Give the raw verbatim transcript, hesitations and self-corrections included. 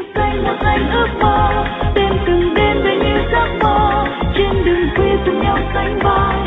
xanh một dành ước mơ, đêm từng đêm về như giấc mơ, trên đường khuya cùng nhau sánh vai.